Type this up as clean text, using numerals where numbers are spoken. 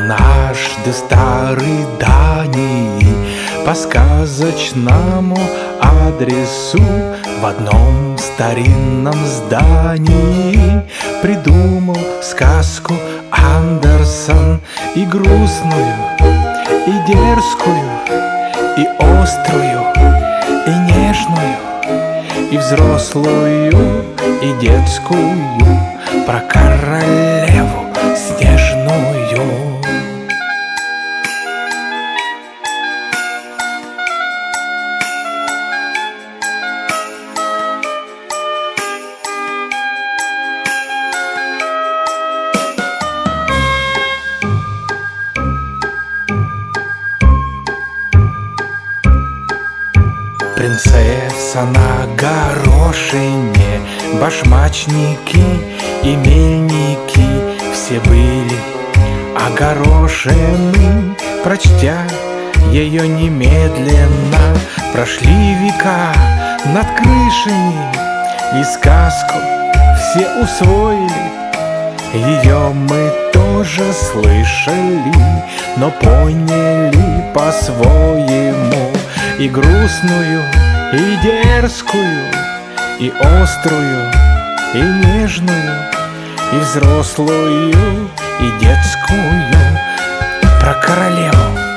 Однажды старый Дании по сказочному адресу в одном старинном здании придумал сказку Андерсон, и грустную, и дерзкую, и острую, и нежную, и взрослую, и детскую, про королеву снежную. Принцесса на горошине, башмачники и мельники все были огорошены. Прочтя ее немедленно, прошли века над крышами, и сказку все усвоили. Ее мы тоже слышали, но поняли по-своему. И грустную, и дерзкую, и острую, и нежную, и взрослую, и детскую, про королеву